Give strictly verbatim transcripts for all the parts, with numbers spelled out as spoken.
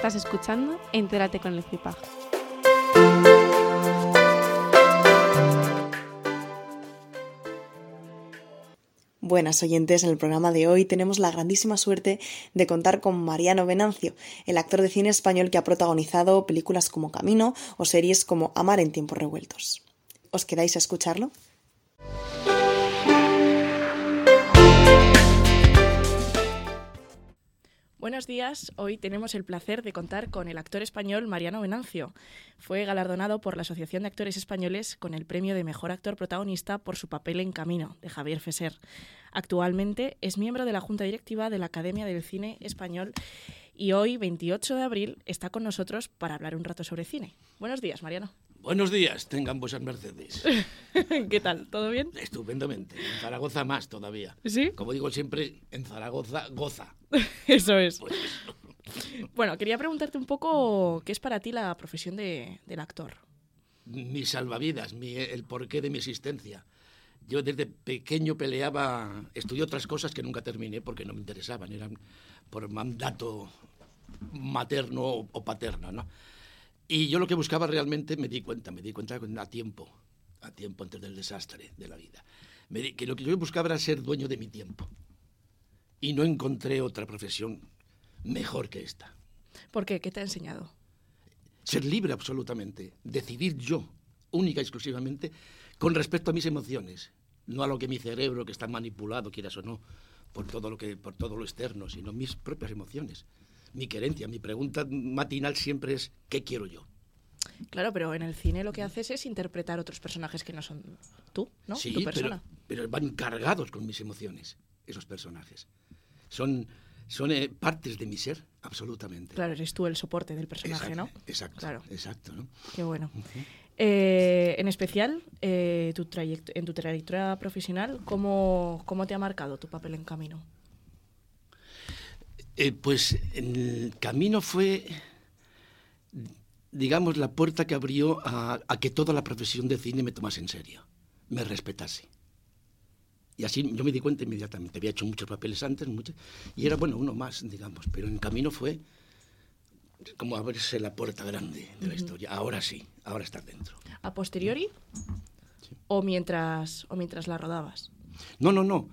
Estás escuchando Entérate con el CIPAG. Buenas oyentes, en el programa de hoy tenemos la grandísima suerte de contar con Mariano Venancio, el actor de cine español que ha protagonizado películas como Camino o series como Amar en tiempos revueltos. ¿Os quedáis a escucharlo? Buenos días, hoy tenemos el placer de contar con el actor español Mariano Venancio. Fue galardonado por la Asociación de Actores Españoles con el premio de Mejor Actor Protagonista por su papel en Camino, de Javier Fesser. Actualmente es miembro de la Junta Directiva de la Academia del Cine Español y hoy, veintiocho de abril, está con nosotros para hablar un rato sobre cine. Buenos días, Mariano. Buenos días, tengan vuesas mercedes. ¿Qué tal? ¿Todo bien? Estupendamente. En Zaragoza más todavía. ¿Sí? Como digo siempre, en Zaragoza goza. Eso es. Pues eso. Bueno, quería preguntarte un poco qué es para ti la profesión de, del actor. Mi salvavidas, mi, el porqué de mi existencia. Yo desde pequeño peleaba, estudié otras cosas que nunca terminé porque no me interesaban, eran por mandato materno o paterno, ¿no? Y yo lo que buscaba realmente, me di cuenta, me di cuenta a tiempo, a tiempo antes del desastre de la vida, me di, que lo que yo buscaba era ser dueño de mi tiempo. Y no encontré otra profesión mejor que esta. ¿Por qué? ¿Qué te ha enseñado? Ser libre absolutamente, decidir yo, única y exclusivamente, con respecto a mis emociones, no a lo que mi cerebro, que está manipulado, quieras o no, por todo lo que, por todo lo externo, sino mis propias emociones. Mi querencia, mi pregunta matinal siempre es ¿qué quiero yo? Claro, pero en el cine lo que haces es interpretar otros personajes que no son tú, ¿no? Sí, tu persona. Pero, pero van cargados con mis emociones, esos personajes. Son, son eh, partes de mi ser, absolutamente. Claro, eres tú el soporte del personaje, exacto, ¿no? Exacto, claro. exacto, ¿no? Qué bueno. Uh-huh. Eh, en especial, eh, tu trayect- en tu trayectoria profesional, ¿cómo, ¿cómo te ha marcado tu papel en Camino? Eh, pues el Camino fue, digamos, la puerta que abrió a, a que toda la profesión de cine me tomase en serio, me respetase. Y así yo me di cuenta inmediatamente. Había hecho muchos papeles antes, muchos, y era, bueno, uno más, digamos. Pero en Camino fue como abrirse la puerta grande de la uh-huh. historia. Ahora sí, ahora estás dentro. ¿A posteriori? Sí. ¿O mientras, o mientras la rodabas? No, no, no.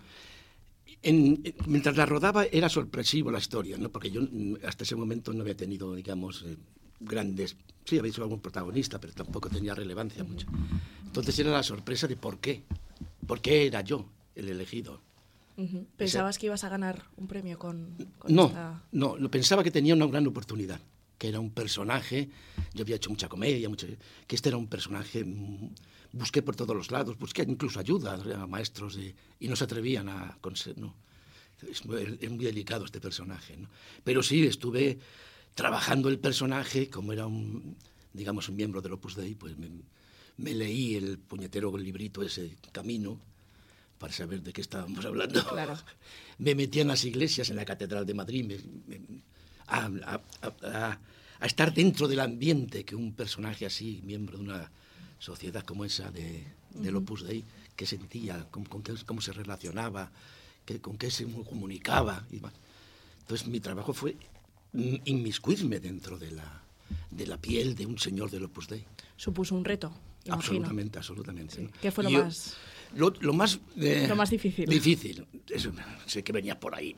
En, en, mientras la rodaba era sorpresivo la historia, ¿no? Porque yo hasta ese momento no había tenido, digamos, eh, grandes... Sí, había sido algún protagonista, pero tampoco tenía relevancia uh-huh. mucho. Entonces era la sorpresa de por qué. ¿Por qué era yo el elegido? Uh-huh. ¿Pensabas Ese... que ibas a ganar un premio con, con no, esta...? No, no, pensaba que tenía una gran oportunidad, que era un personaje, yo había hecho mucha comedia, mucho, que este era un personaje, busqué por todos los lados, busqué incluso ayuda a maestros de, y no se atrevían a... No, es, es muy delicado este personaje, ¿no? Pero sí, estuve trabajando el personaje, como era un, digamos, un miembro del Opus Dei, pues me, me leí el puñetero librito ese, Camino, para saber de qué estábamos hablando. Claro. Me metí en las iglesias, en la Catedral de Madrid, me, me, a, a, a, a estar dentro del ambiente que un personaje así, miembro de una sociedad como esa de, del Opus Dei, que sentía, con, con qué, cómo se relacionaba, que, con qué se comunicaba. Y entonces mi trabajo fue inmiscuirme dentro de la, de la piel de un señor del Opus Dei. Supuso un reto, imagino. Absolutamente, absolutamente. Sí. ¿No? ¿Qué fue lo Yo, más...? Lo, lo más... Eh, lo más difícil. Difícil. Eso, sé que venía por ahí.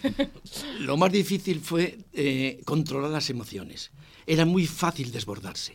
Lo más difícil fue eh, controlar las emociones. Era muy fácil desbordarse.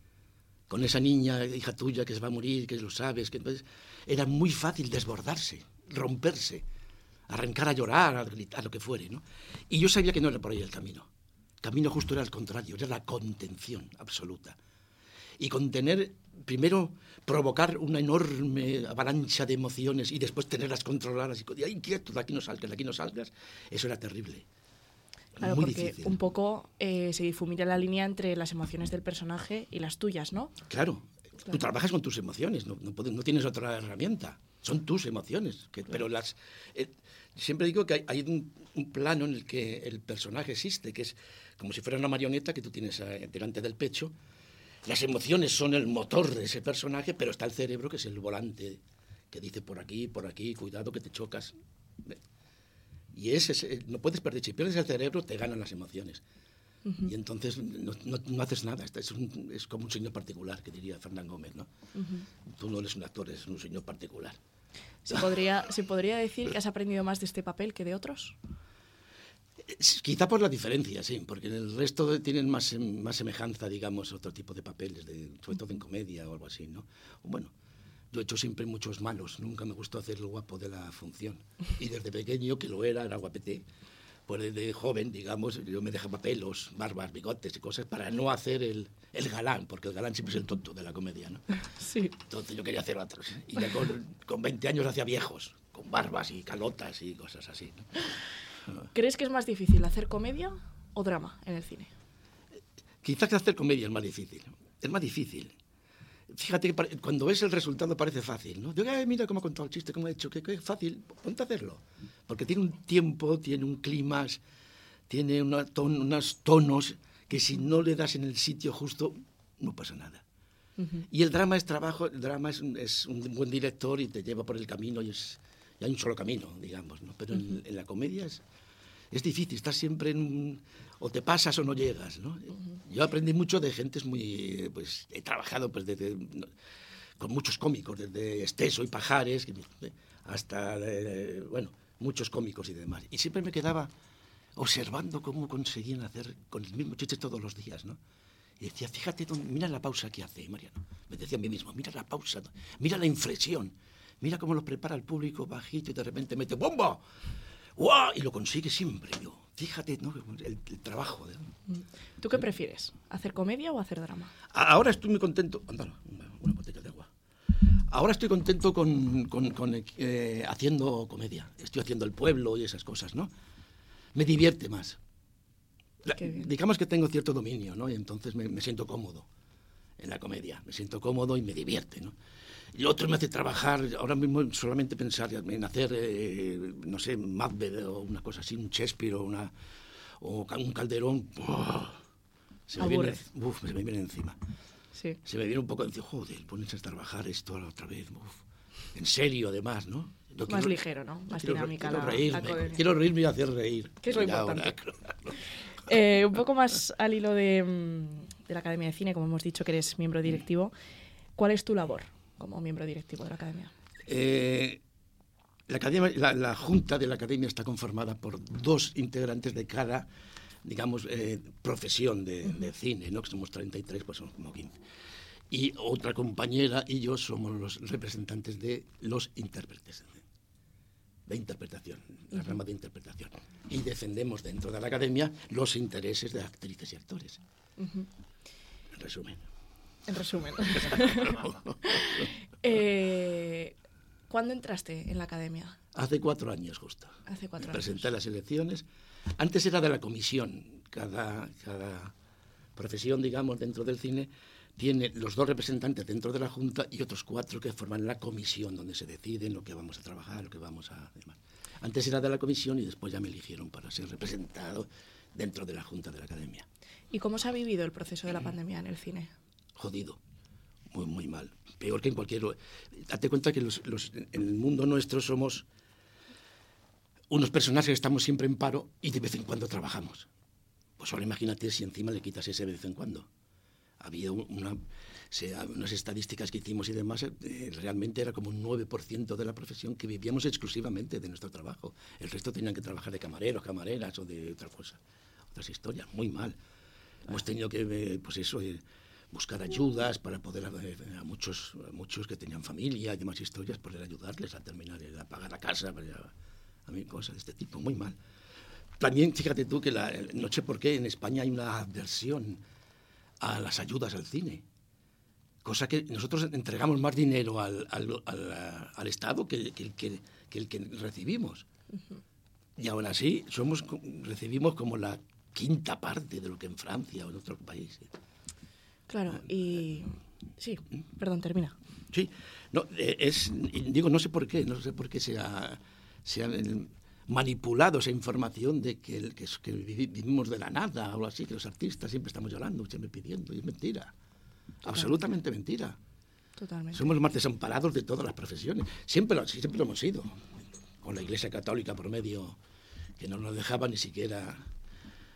Con esa niña, hija tuya, que se va a morir, que lo sabes, que entonces era muy fácil desbordarse, romperse, arrancar a llorar, a gritar, lo que fuere, ¿no? Y yo sabía que no era por ahí el camino. El camino justo era al contrario, era la contención absoluta. Y contener, primero provocar una enorme avalancha de emociones y después tenerlas controladas y ay, quieto, de aquí no salgas, de aquí no salgas, eso era terrible. Claro, muy porque difícil. Un poco eh, se difumina la línea entre las emociones del personaje y las tuyas, ¿no? Claro, claro. Tú trabajas con tus emociones, no, no, puedes, no tienes otra herramienta, son tus emociones, que, claro. Pero las... Eh, siempre digo que hay, hay un, un plano en el que el personaje existe, que es como si fuera una marioneta que tú tienes eh, delante del pecho. Las emociones son el motor de ese personaje, pero está el cerebro, que es el volante, que dice por aquí, por aquí, cuidado que te chocas. Y ese, no puedes perder, si pierdes el cerebro te ganan las emociones. Uh-huh. Y entonces no, no, no haces nada, es, un, es como un señor particular, que diría Fernán Gómez, ¿no? Uh-huh. Tú no eres un actor, eres un señor particular. ¿Se podría, ¿Se podría decir que has aprendido más de este papel que de otros? Quizá por la diferencia, sí, porque en el resto tienen más, más semejanza, digamos, a otro tipo de papeles, de, sobre todo en comedia o algo así, ¿no? Bueno, yo he hecho siempre muchos malos, nunca me gustó hacer el guapo de la función. Y desde pequeño, que lo era, era guapete, pues desde joven, digamos, yo me dejaba pelos, barbas, bigotes y cosas para no hacer el, el galán, porque el galán siempre es el tonto de la comedia, ¿no? Sí. Entonces yo quería hacer otros. Y ya con, con veinte años hacía viejos, con barbas y calotas y cosas así, ¿no? ¿Crees que es más difícil hacer comedia o drama en el cine? Quizás que hacer comedia es más difícil. Es más difícil. Fíjate que cuando ves el resultado parece fácil, ¿no? Digo, ay, mira cómo ha contado el chiste, cómo ha hecho, qué, qué fácil, ponte a hacerlo. Porque tiene un tiempo, tiene un clímax, tiene una ton, unos tonos que si no le das en el sitio justo, no pasa nada. Uh-huh. Y el drama es trabajo, el drama es, es un buen director y te lleva por el camino y, es, y hay un solo camino, digamos, ¿no? Pero uh-huh. en, en la comedia es, es difícil, estás siempre en un... o te pasas o no llegas, ¿no? Uh-huh. Yo aprendí mucho de gentes muy... pues he trabajado pues desde, con muchos cómicos, desde Esteso y Pajares hasta, eh, bueno, muchos cómicos y demás. Y siempre me quedaba observando cómo conseguían hacer con el mismo chiste todos los días, ¿no? Y decía, fíjate, mira la pausa que hace, Mariano. Me decía a mí mismo, mira la pausa, mira la inflexión, mira cómo lo prepara el público bajito y de repente mete ¡bomba! ¡Guau! Y lo consigue siempre, yo. Fíjate, ¿no? el, el trabajo. ¿no? ¿Tú qué prefieres? ¿Hacer comedia o hacer drama? Ahora estoy muy contento... Ándalo, una botella de agua. Ahora estoy contento con, con, con eh, haciendo comedia. Estoy haciendo El Pueblo y esas cosas, ¿no? Me divierte más. Digamos que tengo cierto dominio, ¿no? Y entonces me, me siento cómodo en la comedia. Me siento cómodo y me divierte, ¿no? Y lo otro me hace trabajar, ahora mismo solamente pensar en hacer, eh, no sé, Macbeth o una cosa así, un Shakespeare o, una, o un Calderón. ¡Oh! Se, me viene, uf, se me viene encima. Sí. Se me viene un poco encima, joder, ponerse a trabajar esto otra vez. Uf. En serio, además, ¿no? No Más quiero, ligero, ¿no? Más quiero, dinámica quiero la, reírme, la quiero reírme y hacer reír. Que es lo ya importante. Ahora, claro. eh, un poco más al hilo de, de la Academia de Cine, como hemos dicho que eres miembro directivo, ¿cuál es tu labor como miembro directivo de la Academia? Eh, la, academia la, la Junta de la Academia está conformada por dos integrantes de cada, digamos, eh, profesión de, uh-huh. de cine, ¿no? Que somos treinta y tres, pues somos como quince. Y otra compañera y yo somos los representantes de los intérpretes, de interpretación, la uh-huh. rama de interpretación. Y defendemos dentro de la Academia los intereses de actrices y actores. Uh-huh. En resumen. En resumen. eh, ¿Cuándo entraste en la Academia? Hace cuatro años, justo. Hace cuatro Me años. Presenté a las elecciones. Antes era de la comisión. Cada, cada profesión, digamos, dentro del cine tiene los dos representantes dentro de la Junta y otros cuatro que forman la comisión, donde se deciden lo que vamos a trabajar, lo que vamos a... Demás. Antes era de la comisión y después ya me eligieron para ser representado dentro de la Junta de la Academia. ¿Y cómo se ha vivido el proceso de la pandemia en el cine? Jodido, muy, muy mal. Peor que en cualquier... Date cuenta que los, los, en el mundo nuestro somos unos personajes que estamos siempre en paro y de vez en cuando trabajamos. Pues ahora imagínate si encima le quitas ese de vez en cuando. Había una, se, unas estadísticas que hicimos y demás, eh, realmente era como un nueve por ciento de la profesión que vivíamos exclusivamente de nuestro trabajo. El resto tenían que trabajar de camareros, camareras o de otra cosa, otras historias, muy mal. Ah. Hemos tenido que, eh, pues eso, eh, buscar ayudas para poder, eh, a, muchos, a muchos que tenían familia y demás historias, poder ayudarles a terminar, eh, a pagar la casa, a, a mí cosas de este tipo, muy mal. También, fíjate tú que la, no sé por qué en España hay una adversión a las ayudas al cine, cosa que nosotros entregamos más dinero al, al, al, al Estado que, que, que, que el que recibimos. Uh-huh. Y aún así somos, recibimos como la quinta parte de lo que en Francia o en otros países. Claro, y... Sí, perdón, termina. Sí, no, es, digo, no sé por qué, no sé por qué se ha, se ha manipulado esa información de que, el, que, que vivimos de la nada o algo así, que los artistas siempre estamos llorando, siempre pidiendo, y es mentira. Totalmente. Absolutamente mentira. Totalmente. Somos los más desamparados de todas las profesiones. Siempre lo, siempre lo hemos sido. Con la Iglesia Católica por medio, que no nos dejaba ni siquiera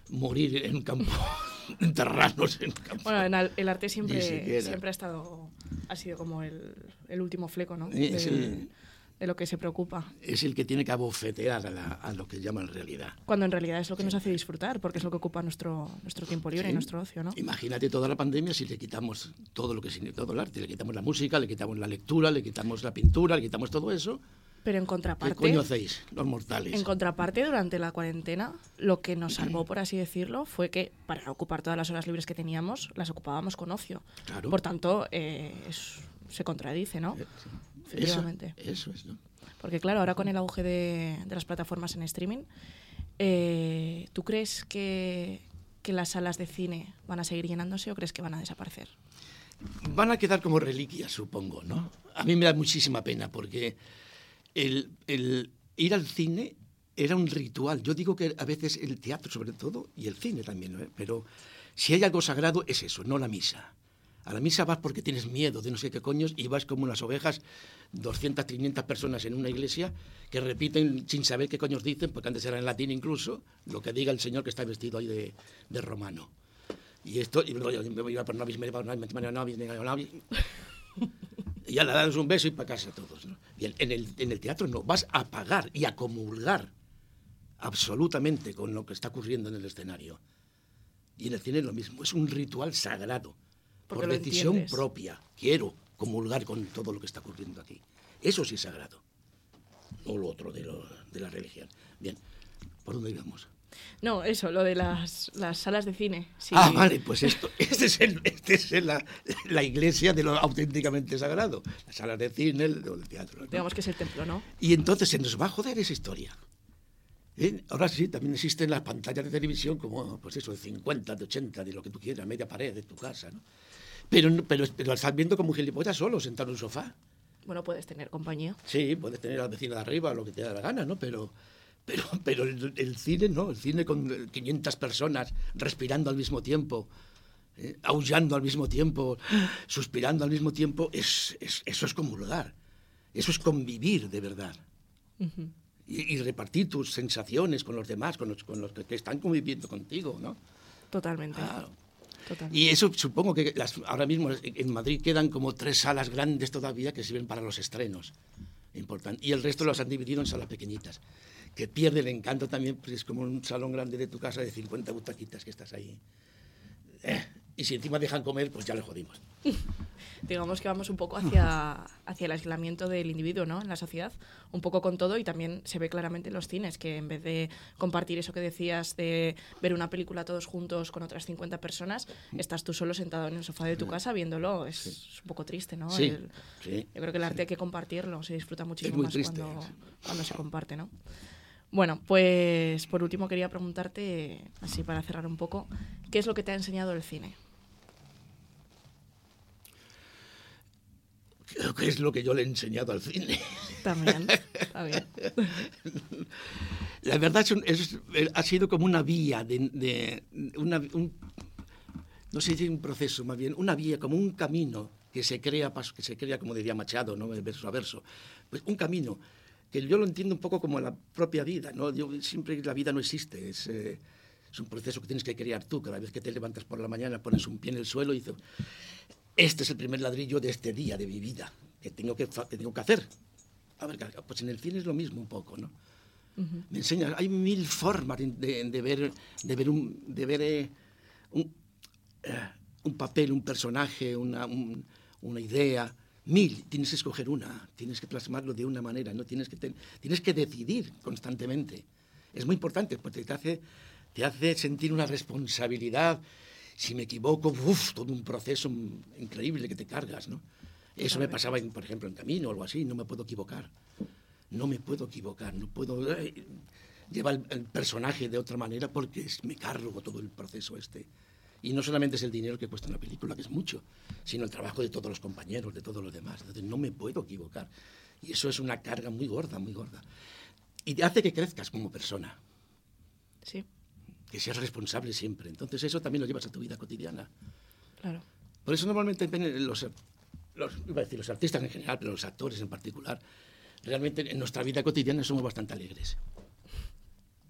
morir en un campo, enterrarnos en un campo. Bueno, en el, el arte siempre, siempre ha estado, ha sido como el, el último fleco, ¿no? De, Es el, de lo que se preocupa. Es el que tiene que abofetear a, la, a lo que llaman realidad. Cuando en realidad es lo que nos hace disfrutar, porque es lo que ocupa nuestro, nuestro tiempo libre, sí, y nuestro ocio, ¿no? Imagínate toda la pandemia si le quitamos todo lo que todo el arte, le quitamos la música, le quitamos la lectura, le quitamos la pintura, le quitamos todo eso. Pero en contraparte... ¿Qué coño hacéis, los mortales? En contraparte, durante la cuarentena, lo que nos salvó, por así decirlo, fue que para ocupar todas las horas libres que teníamos, las ocupábamos con ocio. Claro. Por tanto, eh, es, se contradice, ¿no? Sí. Efectivamente. Eso, eso es, ¿no? Porque claro, ahora con el auge de, de las plataformas en streaming, eh, ¿tú crees que, que las salas de cine van a seguir llenándose o crees que van a desaparecer? Van a quedar como reliquias, supongo, ¿no? A mí me da muchísima pena porque el, el ir al cine era un ritual. Yo digo que a veces el teatro, sobre todo, y el cine también, ¿no? Pero si hay algo sagrado es eso, no la misa. A la misa vas porque tienes miedo de no sé qué coños y vas como unas ovejas, doscientas, quinientas personas en una iglesia que repiten sin saber qué coños dicen, porque antes era en latín incluso, lo que diga el señor que está vestido ahí de, de romano. Y esto, y luego me voy a por novis, me voy a por novis, me voy a novis, y ya le das un beso y para casa todos, ¿no? Bien, en el, en el teatro no, vas a pagar y a comulgar absolutamente con lo que está ocurriendo en el escenario. Y en el cine es lo mismo, es un ritual sagrado. Por decisión entiendes. propia, quiero comulgar con todo lo que está ocurriendo aquí. Eso sí es sagrado. O lo otro de, lo, de la religión. Bien, ¿por dónde íbamos? No, eso, lo de las, las salas de cine. Sí. Ah, vale, pues esto, este es, el, este es el, la, la iglesia de lo auténticamente sagrado. Las salas de cine, el, el teatro, ¿no? Digamos que es el templo, ¿no? Y entonces se nos va a joder esa historia. ¿Eh? Ahora sí, también existen las pantallas de televisión como, pues eso, de cincuenta, de ochenta, de lo que tú quieras, media pared de tu casa, ¿no? Pero, pero, pero estás viendo como un gilipollas solo, sentado en un sofá. Bueno, puedes tener compañía. Sí, puedes tener al vecino de arriba, lo que te da la gana, ¿no? Pero, pero, pero el, el cine, ¿no? El cine con quinientas personas respirando al mismo tiempo, eh, aullando al mismo tiempo, suspirando al mismo tiempo, es, es, eso es comulgar. Eso es convivir de verdad. Uh-huh. Y, y repartir tus sensaciones con los demás, con los, con los que, que están conviviendo contigo, ¿no? Totalmente. Claro. Totalmente. Y eso supongo que las, ahora mismo en Madrid quedan como tres salas grandes todavía que sirven para los estrenos. Importante. Y el resto los han dividido en salas pequeñitas, que pierde el encanto también, pues es como un salón grande de tu casa de cincuenta butaquitas que estás ahí. Eh, y si encima dejan comer, pues ya le jodimos. Digamos que vamos un poco hacia, hacia el aislamiento del individuo, ¿no? En la sociedad, un poco con todo, y también se ve claramente en los cines, que en vez de compartir eso que decías de ver una película todos juntos con otras cincuenta personas, estás tú solo sentado en el sofá de tu casa viéndolo. Es, sí. es un poco triste, ¿no? Sí, el, sí, yo creo que el arte sí. hay que compartirlo, se disfruta muchísimo más triste, cuando, sí. cuando se comparte, ¿no? Bueno, pues por último quería preguntarte, así para cerrar un poco, ¿qué es lo que te ha enseñado el cine? Creo que es lo que yo le he enseñado al cine. También, también. La verdad es, un, es ha sido como una vía de, de una, un, no sé si un proceso, más bien una vía, como un camino que se crea, que se crea como diría Machado, ¿no? Verso a verso. Pues un camino que yo lo entiendo un poco como la propia vida, ¿no? Yo, siempre la vida no existe, es, eh, es un proceso que tienes que crear tú. Cada vez que te levantas por la mañana pones un pie en el suelo y dices, este es el primer ladrillo de este día, de mi vida, que tengo que, que, tengo que hacer. A ver, pues en el cine es lo mismo un poco, ¿no? Uh-huh. Me enseña, hay mil formas de, de ver, de ver, un, de ver eh, un, uh, un papel, un personaje, una, un, una idea. Mil, tienes que escoger una, tienes que plasmarlo de una manera, ¿no? Tienes que, ten, tienes que decidir constantemente. Es muy importante, porque te hace, te hace sentir una responsabilidad. Si me equivoco, uf, todo un proceso increíble que te cargas, ¿no? Eso me pasaba, en, por ejemplo, en Camino o algo así, no me puedo equivocar. No me puedo equivocar, no puedo eh, llevar el, el personaje de otra manera porque es, me cargo todo el proceso este. Y no solamente es el dinero que cuesta una película, que es mucho, sino el trabajo de todos los compañeros, de todos los demás. Entonces no me puedo equivocar. Y eso es una carga muy gorda, muy gorda. Y te hace que crezcas como persona. Sí. Que seas responsable siempre. Entonces eso también lo llevas a tu vida cotidiana. Claro. Por eso normalmente los, los, iba a decir, los artistas en general, pero los actores en particular, realmente en nuestra vida cotidiana somos bastante alegres.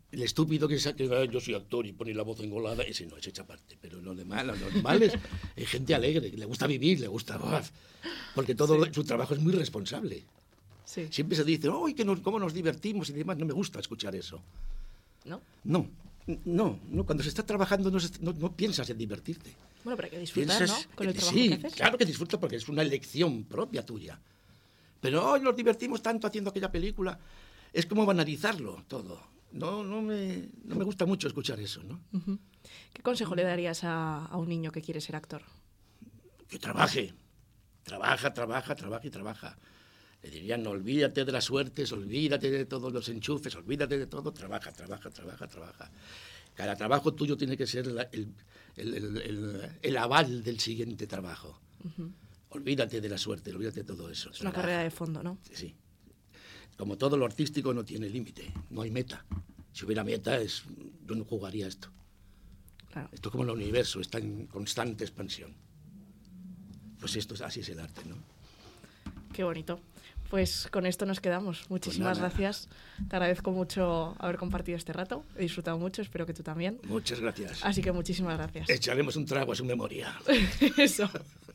El estúpido que saque, ah, yo soy actor y pone la voz engolada, ese no, ese echa parte. Pero lo demás, lo normal es, es gente alegre, que le gusta vivir, le gusta... ¡Uf! Porque todo Sí. su trabajo es muy responsable. Sí. Siempre se dice, ¡ay, que nos, cómo nos divertimos! Y demás, no me gusta escuchar eso. ¿No? No, no, no. Cuando se está trabajando no, se- no, no piensas en divertirte. Bueno, pero hay que disfrutar, Piensas, ¿no? Con el eh, trabajo sí, que haces. claro que disfruto porque es una elección propia tuya. Pero hoy nos divertimos tanto haciendo aquella película. Es como banalizarlo todo. No, no, me, no me gusta mucho escuchar eso, ¿no? Ujú. ¿Qué consejo le darías a, a un niño que quiere ser actor? Que trabaje. Trabaja, trabaja, trabaja y trabaja. Le dirían, no, olvídate de las suertes, olvídate de todos los enchufes, olvídate de todo, trabaja, trabaja, trabaja, trabaja. Cada trabajo tuyo tiene que ser la- el, el- el- el- el aval del siguiente trabajo. Olvídate de la suerte, olvídate de todo eso. Es una trabaja. carrera de fondo, ¿no? Sí. Como todo lo artístico no tiene límite, no hay meta. Si hubiera meta, es, yo no jugaría esto. Claro. Esto es como el universo, está en constante expansión. Pues esto es, así es el arte, ¿no? Qué bonito. Pues con esto nos quedamos. Muchísimas nada. gracias. Te agradezco mucho haber compartido este rato. He disfrutado mucho, espero que tú también. Muchas gracias. Así que muchísimas gracias. Echaremos un trago a su memoria. Eso.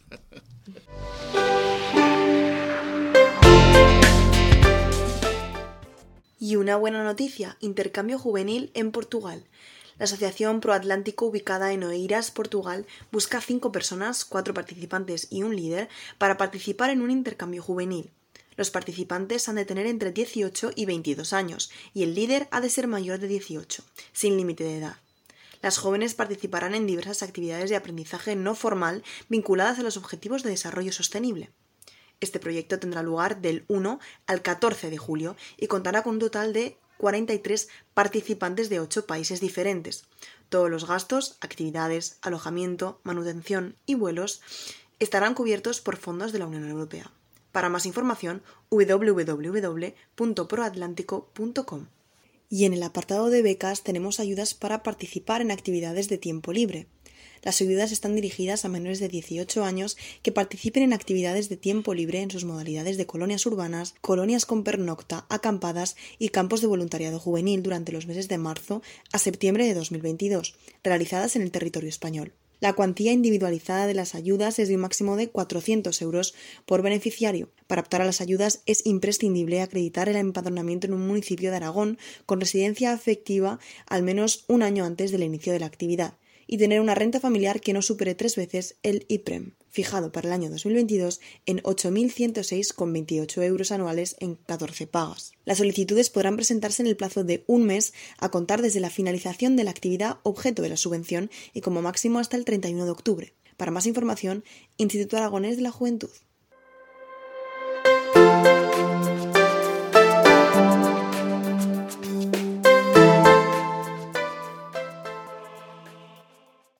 Y una buena noticia, intercambio juvenil en Portugal. La Asociación Proatlántico, ubicada en Oeiras, Portugal, busca cinco personas, cuatro participantes y un líder, para participar en un intercambio juvenil. Los participantes han de tener entre dieciocho y veintidós años, y el líder ha de ser mayor de dieciocho, sin límite de edad. Las jóvenes participarán en diversas actividades de aprendizaje no formal vinculadas a los Objetivos de Desarrollo Sostenible. Este proyecto tendrá lugar del uno al catorce de julio y contará con un total de cuarenta y tres participantes de ocho países diferentes. Todos los gastos, actividades, alojamiento, manutención y vuelos estarán cubiertos por fondos de la Unión Europea. Para más información, doble u doble u doble u punto proatlántico punto com. Y en el apartado de becas tenemos ayudas para participar en actividades de tiempo libre. Las ayudas están dirigidas a menores de dieciocho años que participen en actividades de tiempo libre en sus modalidades de colonias urbanas, colonias con pernocta, acampadas y campos de voluntariado juvenil durante los meses de marzo a septiembre de dos mil veintidós, realizadas en el territorio español. La cuantía individualizada de las ayudas es de un máximo de cuatrocientos euros por beneficiario. Para optar a las ayudas es imprescindible acreditar el empadronamiento en un municipio de Aragón con residencia efectiva al menos un año antes del inicio de la actividad y tener una renta familiar que no supere tres veces el I P R E M, fijado para el año dos mil veintidós en ocho mil ciento seis coma veintiocho euros anuales en catorce pagas. Las solicitudes podrán presentarse en el plazo de un mes a contar desde la finalización de la actividad objeto de la subvención y como máximo hasta el treinta y uno de octubre. Para más información, Instituto Aragonés de la Juventud.